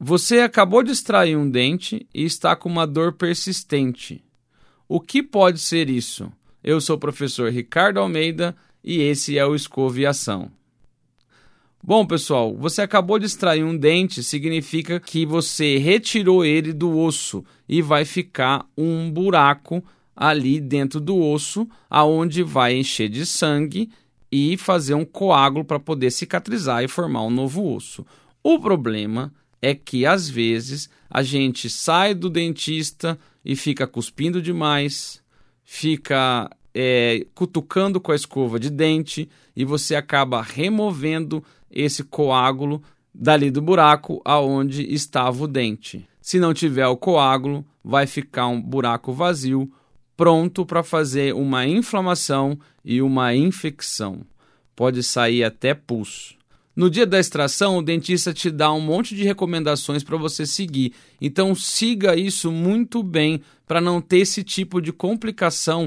Você acabou de extrair um dente e está com uma dor persistente. O que pode ser isso? Eu sou o professor Ricardo Almeida e esse é o Escoviação. Bom, pessoal, você acabou de extrair um dente, significa que você retirou ele do osso e vai ficar um buraco ali dentro do osso, aonde vai encher de sangue e fazer um coágulo para poder cicatrizar e formar um novo osso. O problema é que, às vezes, a gente sai do dentista e fica cuspindo demais, fica cutucando com a escova de dente e você acaba removendo esse coágulo dali do buraco aonde estava o dente. Se não tiver o coágulo, vai ficar um buraco vazio, pronto para fazer uma inflamação e uma infecção. Pode sair até pus. No dia da extração, o dentista te dá um monte de recomendações para você seguir. Então, siga isso muito bem para não ter esse tipo de complicação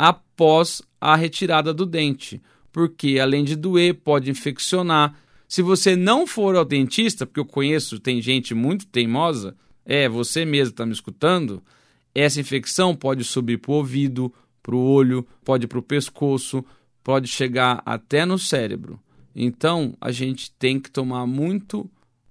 após a retirada do dente. Porque, além de doer, pode infeccionar. Se você não for ao dentista, porque eu conheço, tem gente muito teimosa, você mesmo está me escutando, essa infecção pode subir para o ouvido, para o olho, pode ir para o pescoço, pode chegar até no cérebro. Então, a gente tem que tomar muito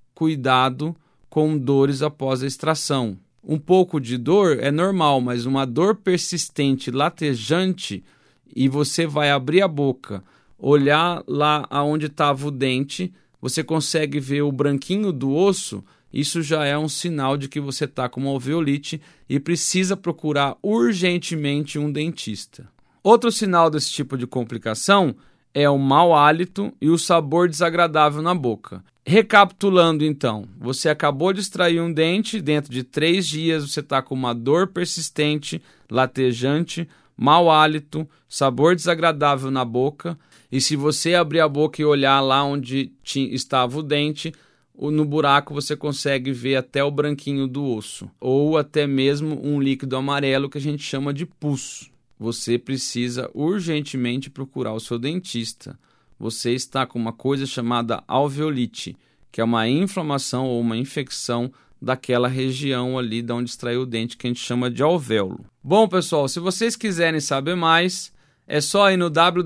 cuidado com dores após a extração. Um pouco de dor é normal, mas uma dor persistente, latejante, e você vai abrir a boca, olhar lá onde estava o dente, você consegue ver o branquinho do osso, isso já é um sinal de que você está com uma alveolite e precisa procurar urgentemente um dentista. Outro sinal desse tipo de complicação é o mau hálito e o sabor desagradável na boca. Recapitulando então, você acabou de extrair um dente, dentro de 3 dias você está com uma dor persistente, latejante, mau hálito, sabor desagradável na boca, e se você abrir a boca e olhar lá onde estava o dente, no buraco você consegue ver até o branquinho do osso, ou até mesmo um líquido amarelo que a gente chama de pus. Você precisa urgentemente procurar o seu dentista. Você está com uma coisa chamada alveolite, que é uma inflamação ou uma infecção daquela região ali de onde extraiu o dente, que a gente chama de alvéolo. Bom, pessoal, se vocês quiserem saber mais, é só ir no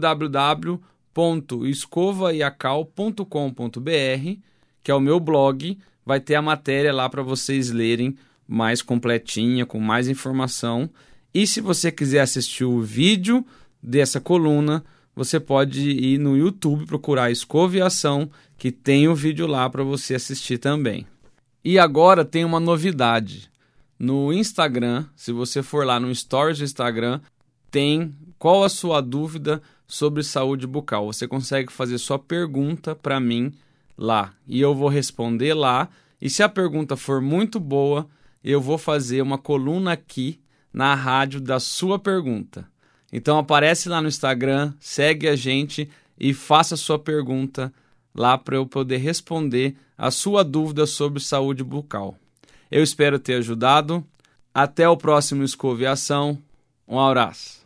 www.escovaiacal.com.br, que é o meu blog, vai ter a matéria lá para vocês lerem mais completinha, com mais informação. E se você quiser assistir o vídeo dessa coluna, você pode ir no YouTube, procurar Escoviação, que tem o vídeo lá para você assistir também. E agora tem uma novidade. No Instagram, se você for lá no Stories do Instagram, tem qual a sua dúvida sobre saúde bucal. Você consegue fazer sua pergunta para mim lá. E eu vou responder lá. E se a pergunta for muito boa, eu vou fazer uma coluna aqui na rádio da sua pergunta. Então aparece lá no Instagram, segue a gente e faça a sua pergunta lá para eu poder responder a sua dúvida sobre saúde bucal. Eu espero ter ajudado. Até o próximo Escoviação. Um abraço.